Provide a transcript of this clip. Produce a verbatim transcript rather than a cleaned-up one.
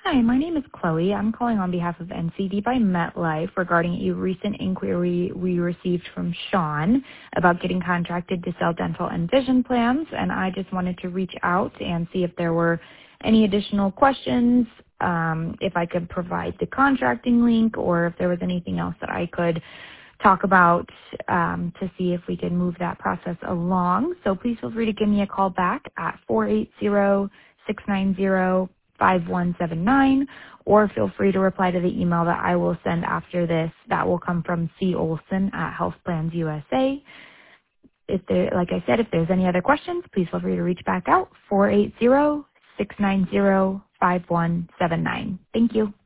Hi, my name is Chloe. I'm calling on behalf of N C D by MetLife regarding a recent inquiry we received from Sean about getting contracted to sell dental and vision plans, and I just wanted to reach out and see if there were any additional questions, um, if I could provide the contracting link, or if there was anything else that I could talk about um, to see if we can move that process along. So please feel free to give me a call back at four eight zero, six nine zero, five one seven nine, or feel free to reply to the email that I will send after this. That will come from C. Olson at Health Plans U S A. If there, like I said, if there's any other questions, please feel free to reach back out, four eight zero, six nine zero, five one seven nine. Thank you.